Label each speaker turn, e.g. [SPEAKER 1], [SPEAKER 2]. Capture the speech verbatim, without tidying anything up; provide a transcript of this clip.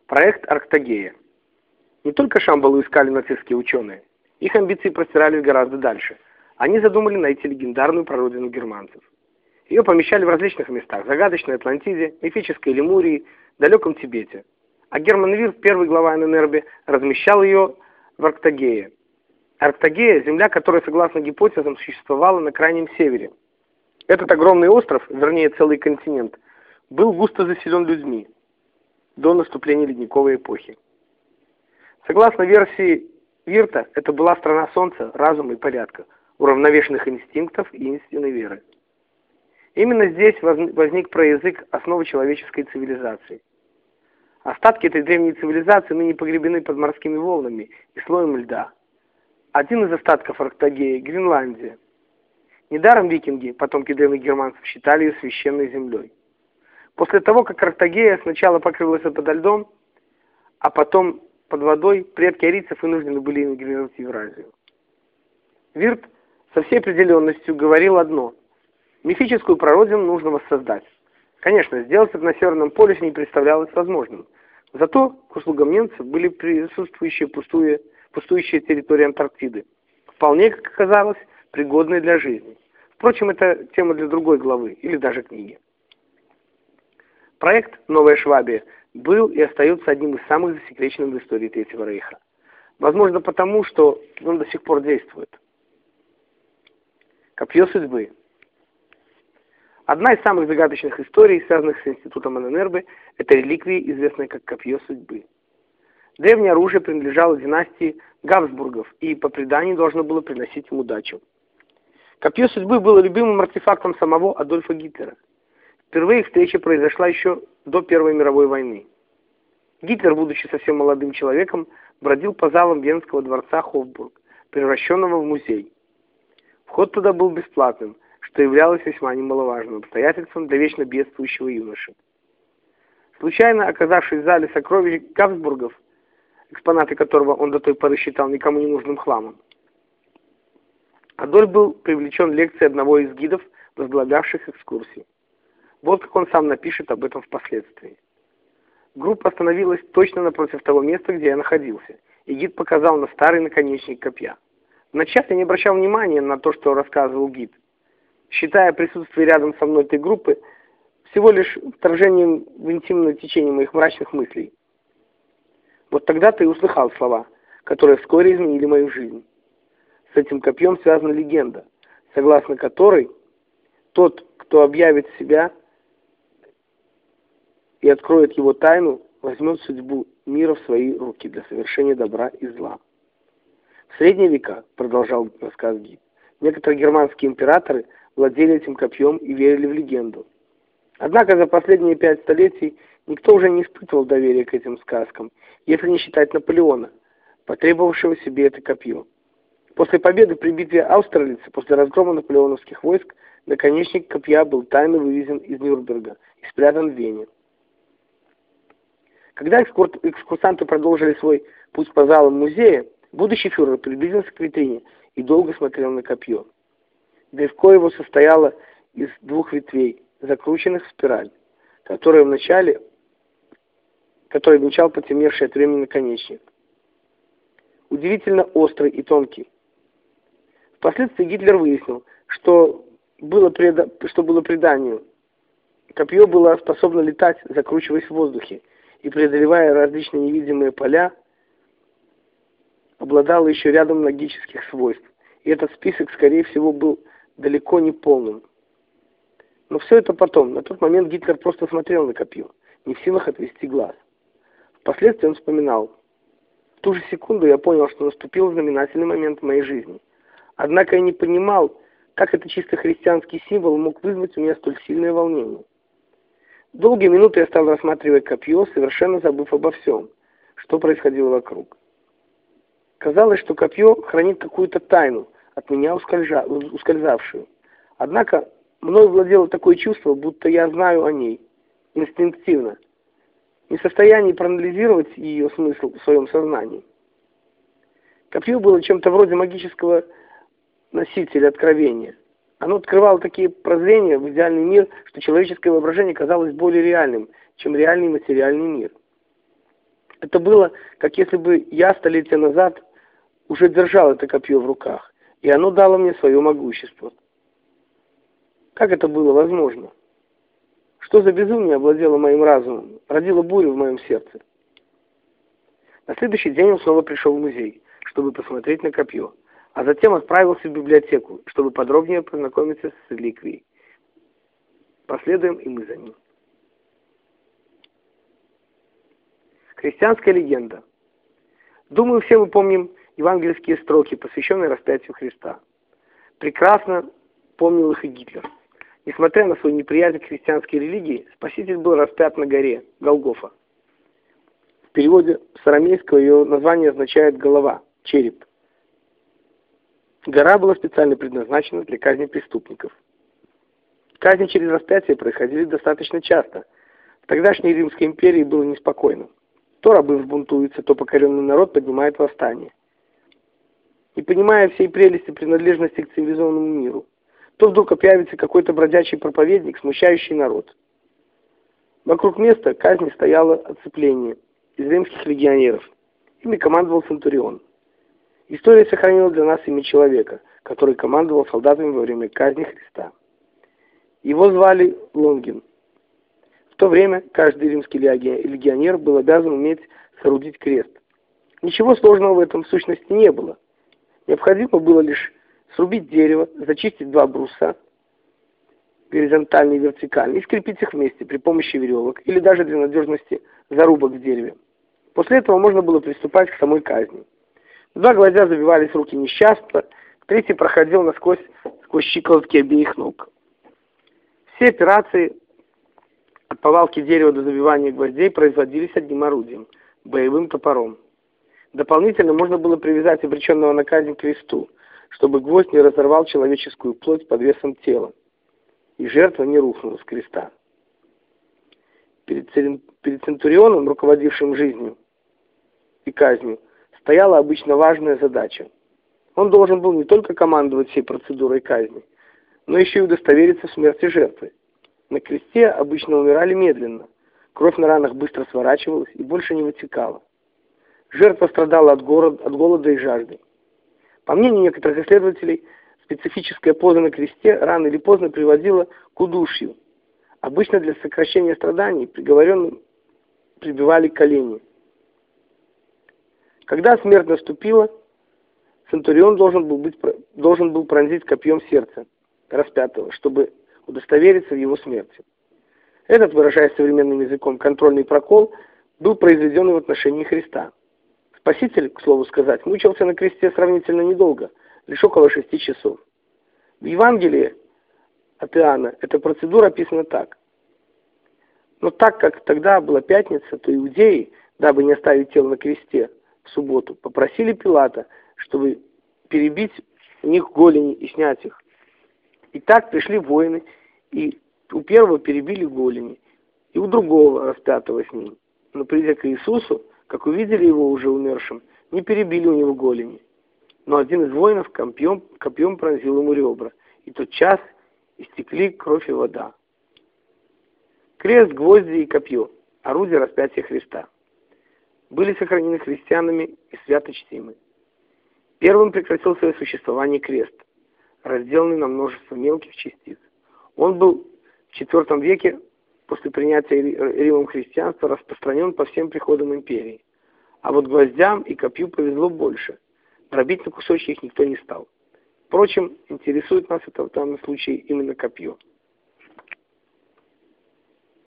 [SPEAKER 1] Проект Арктагея. Не только Шамбалу искали нацистские ученые. Их амбиции простирались гораздо дальше. Они задумали найти легендарную прародину германцев. Ее помещали в различных местах: загадочной Атлантиде, мифической Лемурии, далеком Тибете. А Герман Вирт, первый глава эн эн эр бэ, размещал ее в Арктагее. Арктагея – земля, которая, согласно гипотезам, существовала на крайнем севере. Этот огромный остров, вернее целый континент, был густо заселен людьми до наступления ледниковой эпохи. Согласно версии Вирта, это была страна солнца, разума и порядка, уравновешенных инстинктов и истинной веры. Именно здесь возник проязык основы человеческой цивилизации. Остатки этой древней цивилизации ныне погребены под морскими волнами и слоем льда. Один из остатков Арктагеи – Гренландия. Недаром викинги, потомки древних германцев, считали ее священной землей. После того, как Арктагея сначала покрылась подо льдом, а потом под водой, предки арийцев вынуждены были эмигрировать в Евразию. Вирт со всей определенностью говорил одно: мифическую прародину нужно воссоздать. Конечно, сделать это на Северном полюсе не представлялось возможным. Зато к услугам немцев были присутствующие пустуя, пустующие территории Антарктиды, вполне, как оказалось, пригодные для жизни. Впрочем, это тема для другой главы или даже книги. Проект «Новая Швабия» был и остается одним из самых засекреченных в истории Третьего Рейха. Возможно потому, что он до сих пор действует. Копье судьбы. Одна из самых загадочных историй, связанных с институтом эн эн эр бэ, это реликвия, известная как Копье судьбы. Древнее оружие принадлежало династии Габсбургов и, по преданию, должно было приносить им удачу. Копье судьбы было любимым артефактом самого Адольфа Гитлера. Впервые их встреча произошла еще до Первой мировой войны. Гитлер, будучи совсем молодым человеком, бродил по залам Венского дворца Хофбург, превращенного в музей. Вход туда был бесплатным, что являлось весьма немаловажным обстоятельством для вечно бедствующего юноши. Случайно оказавшись в зале сокровищ Габсбургов, экспонаты которого он до той поры считал никому не нужным хламом, Адольф был привлечен лекцией одного из гидов, возглавлявших экскурсии. Вот как он сам напишет об этом впоследствии. Группа остановилась точно напротив того места, где я находился, и гид показал на старый наконечник копья. Вначале я не обращал внимания на то, что рассказывал гид, считая присутствие рядом со мной этой группы всего лишь вторжением в интимное течение моих мрачных мыслей. Вот тогда-то и услыхал слова, которые вскоре изменили мою жизнь. С этим копьем связана легенда, согласно которой тот, кто объявит себя и откроет его тайну, возьмет судьбу мира в свои руки для совершения добра и зла. В средние века, продолжал рассказ гид, некоторые германские императоры владели этим копьем и верили в легенду. Однако за последние пять столетий никто уже не испытывал доверия к этим сказкам, если не считать Наполеона, потребовавшего себе это копье. После победы при битве Аустерлица, после разгрома наполеоновских войск, наконечник копья был тайно вывезен из Нюрнберга и спрятан в Вене. Когда экскурсанты продолжили свой путь по залам музея, будущий фюрер приблизился к витрине и долго смотрел на копье. Древко его состояло из двух ветвей, закрученных в спираль, которые вначале, который венчал потемневший от времени наконечник. Удивительно острый и тонкий. Впоследствии Гитлер выяснил, что было, преда... что было преданию. Копье было способно летать, закручиваясь в воздухе, и, преодолевая различные невидимые поля, обладало еще рядом магических свойств. И этот список, скорее всего, был далеко не полным. Но все это потом. На тот момент Гитлер просто смотрел на копье, не в силах отвести глаз. Впоследствии он вспоминал: в ту же секунду я понял, что наступил знаменательный момент в моей жизни. Однако я не понимал, как этот чисто христианский символ мог вызвать у меня столь сильное волнение. Долгие минуты я стал рассматривать копье, совершенно забыв обо всем, что происходило вокруг. Казалось, что копье хранит какую-то тайну, от меня ускольза... ускользавшую. Однако мной владело такое чувство, будто я знаю о ней, инстинктивно, не в состоянии проанализировать ее смысл в своем сознании. Копье было чем-то вроде магического носителя откровения. Оно открывало такие прозрения в идеальный мир, что человеческое воображение казалось более реальным, чем реальный материальный мир. Это было, как если бы я столетия назад уже держал это копье в руках, и оно дало мне свое могущество. Как это было возможно? Что за безумие овладело моим разумом, родило бурю в моем сердце? На следующий день он снова пришел в музей, чтобы посмотреть на копье, а затем отправился в библиотеку, чтобы подробнее познакомиться с реликвией. Последуем и мы за ним. Христианская легенда. Думаю, все мы помним евангельские строки, посвященные распятию Христа. Прекрасно помнил их и Гитлер. Несмотря на свою неприязнь к христианской религии, Спаситель был распят на горе Голгофа. В переводе с арамейского ее название означает «голова», «череп». Гора была специально предназначена для казни преступников. Казни через распятие происходили достаточно часто. В тогдашней Римской империи было неспокойно. То рабы взбунтуются, то покоренный народ поднимает восстание. Не понимая всей прелести принадлежности к цивилизованному миру, то вдруг появится какой-то бродячий проповедник, смущающий народ. Вокруг места казни стояло оцепление из римских легионеров. Ими командовал Центурион. История сохранила для нас имя человека, который командовал солдатами во время казни Христа. Его звали Лонгин. В то время каждый римский легионер был обязан уметь соорудить крест. Ничего сложного в этом в сущности не было. Необходимо было лишь срубить дерево, зачистить два бруса, горизонтальный и вертикальный, и скрепить их вместе при помощи веревок или даже для надежности зарубок в дереве. После этого можно было приступать к самой казни. Два гвоздя забивались в руки несчастного, третий проходил насквозь сквозь щиколотки обеих ног. Все операции от повалки дерева до забивания гвоздей производились одним орудием – боевым топором. Дополнительно можно было привязать обреченного на казнь к кресту, чтобы гвоздь не разорвал человеческую плоть под весом тела, и жертва не рухнула с креста. Перед, перед Центурионом, руководившим жизнью и казнью, стояла обычно важная задача. Он должен был не только командовать всей процедурой казни, но еще и удостовериться в смерти жертвы. На кресте обычно умирали медленно, кровь на ранах быстро сворачивалась и больше не вытекала. Жертва страдала от, город, от голода и жажды. По мнению некоторых исследователей, специфическая поза на кресте рано или поздно приводила к удушью. Обычно для сокращения страданий приговоренным прибивали колени. Когда смерть наступила, Центурион должен был, быть, должен был пронзить копьем сердце распятого, чтобы удостовериться в его смерти. Этот, выражаясь современным языком, контрольный прокол был произведен в отношении Христа. Спаситель, к слову сказать, мучился на кресте сравнительно недолго, лишь около шести часов. В Евангелии от Иоанна эта процедура описана так. Но так как тогда была пятница, то иудеи, дабы не оставить тело на кресте в субботу, попросили Пилата, чтобы перебить у них голени и снять их. И так пришли воины, и у первого перебили голени, и у другого распятого с ним. Но придя к Иисусу, как увидели его уже умершим, не перебили у него голени. Но один из воинов копьем, копьем пронзил ему ребра, и тотчас истекли кровь и вода. Крест, гвозди и копье – орудие распятия Христа. Были сохранены христианами и свято чтимы. Первым прекратил свое существование крест, разделанный на множество мелких частиц. Он был в четвёртом веке после принятия Римом христианства распространен по всем приходам империи. А вот гвоздям и копью повезло больше. Дробить на кусочки их никто не стал. Впрочем, интересует нас это в данном случае именно копье.